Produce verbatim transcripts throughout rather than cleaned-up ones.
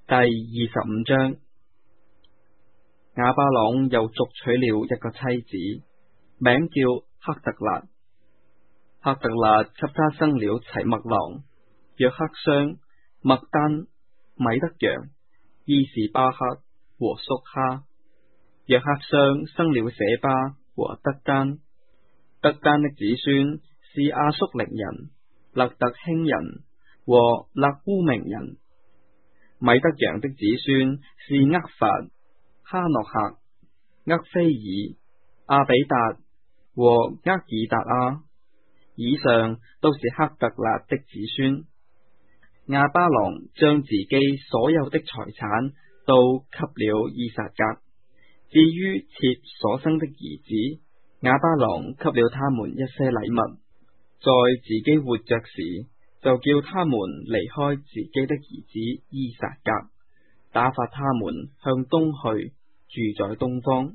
第二十五章，亞巴郎又續娶了一個妻子，名叫赫特勒。赫特勒給他生了齊麥郎、約克商、麥丹、米德揚、伊士巴克和宿哈。約克商生了舍巴和德丹。德丹的子孫是亞叔靈人、勒特興人和勒烏明人。米德揚的子孫是厄法、哈諾克、厄菲爾、阿比達和厄爾達阿。以上都是赫特勒的子孫。亞巴郎將自己所有的財產都給了依撒格。至於妾所生的兒子，亞巴郎給了他們一些禮物，在自己活着時就叫他們離開自己的兒子依撒格，打發他們向東去，住在東方。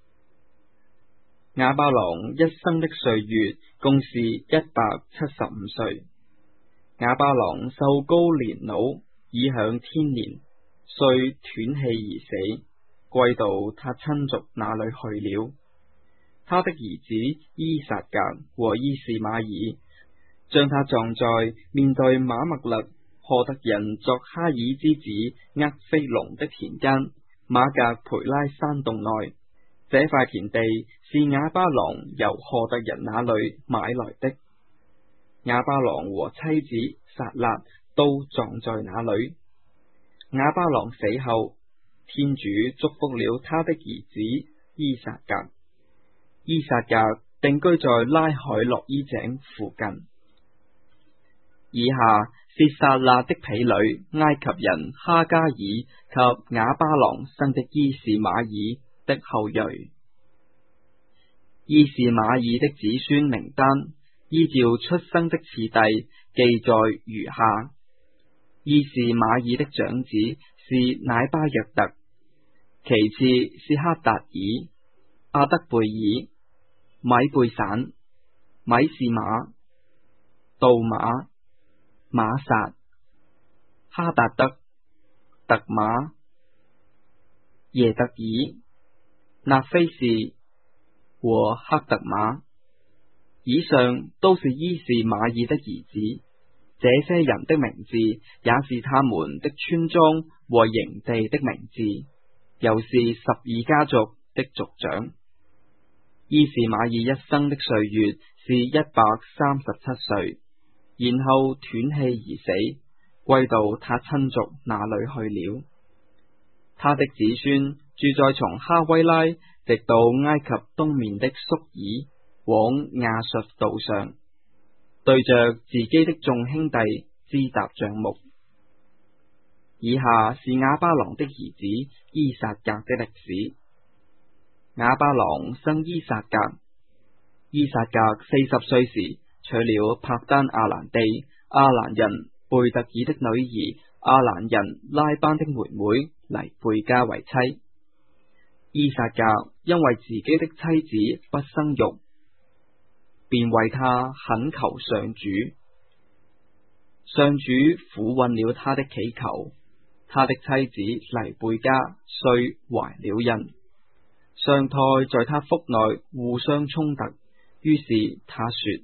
亞巴郎一生的歲月共是一百七十五歲。亞巴郎壽高年老，已享天年，遂斷氣而死，歸到他親族那裏去了。他的兒子依撒格和伊士瑪爾將他葬在面對瑪默勒何特人作哈爾之子厄菲龍的田間瑪格培拉山洞內。這塊田地是亞巴郎由何特人那裏買來的。亞巴郎和妻子撒辣都葬在那裏。亞巴郎死後，天主祝福了他的兒子依撒格。依撒格定居在拉海洛伊井附近。以下是撒辣的婢女埃及人哈加爾及亞巴郎生的伊士瑪爾的後裔。伊士瑪爾的子孫名單依照出生的次第記載如下：伊士瑪爾的長子是乃巴約特，其次是哈達爾、阿德貝爾、米貝散、米士瑪、杜馬、馬撒、哈達德、特馬、耶特爾、納菲士和赫特瑪。以上都是伊士瑪爾的兒子，這些人的名字也是他們的村莊和營地的名字，又是十二家族的族長。伊士瑪爾一生的歲月是一百三十七歲，然後斷氣而死，歸到他親族那裏去了。他的子孫住在從哈威拉直到埃及東面的宿爾往亞述道上，對着自己的眾兄弟支搭帳幕。以下是亞巴郎的兒子依撒格的歷史。亞巴郎生依撒格。依撒格四十歲時娶了帕丹亞蘭地亞蘭人貝特爾的女兒亞蘭人拉班的妹妹黎貝加為妻。依撒格因為自己的妻子不生育，便為他懇求上主。上主俯允了他的祈求，他的妻子黎貝加遂懷了孕。雙胎在他腹內互相衝突，於是他說：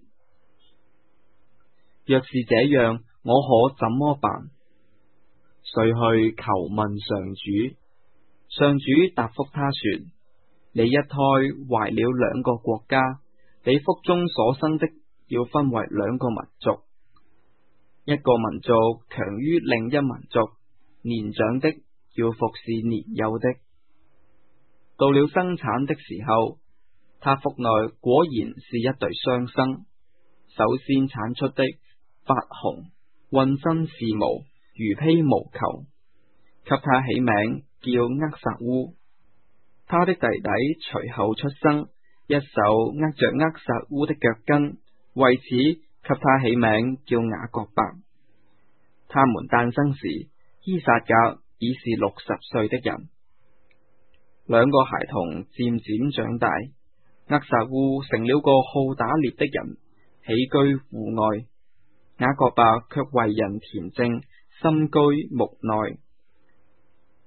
若是這樣，我可怎麼辦？遂去求問上主。上主答覆他說：你一胎懷了兩個國家，你腹中所生的要分為兩個民族，一個民族強於另一民族，年長的要服侍年幼的。到了生產的時候，他腹內果然是一對雙生，首先產出的發紅，渾身是毛，如披毛球，給他起名叫厄撒烏。他的弟弟隨後出生，一手握着厄撒烏的腳跟，為此給他起名叫雅各伯。他們誕生時，依撒格已是六十歲的人。兩個孩童漸漸長大，厄撒烏成了個好打獵的人，起居戶外；雅各伯卻為人恬靜，深居牧內。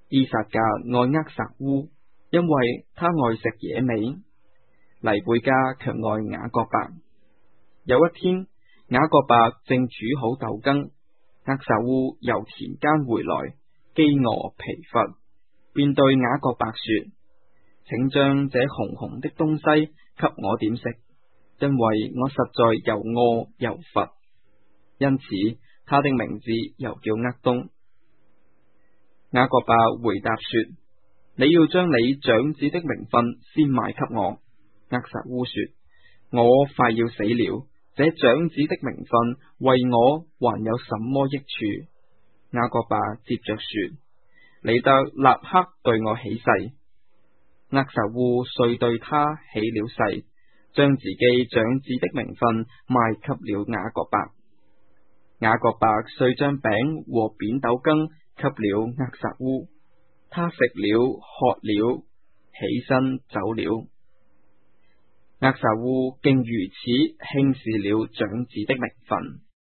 依撒格愛厄撒烏，因為他愛食野味；黎貝加卻愛雅各伯。有一天，雅各伯正煮好豆羹，厄撒烏由田間回來，飢餓疲乏，便對雅各伯說：請將這紅紅的東西給我點食，因為我實在又餓又乏。因此，他的名字又叫厄東。雅各伯回答說：你要將你長子的名分先賣給我。厄撒烏說：我快要死了，這長子的名分為我還有什麼益處？雅各伯接着說：你得立刻對我起誓。厄撒烏遂對他起了誓，將自己長子的名分賣給了雅各伯。雅各伯遂將餅和扁豆羹給了厄撒烏，他食了喝了，起身走了。厄撒烏竟如此輕視了長子的名分。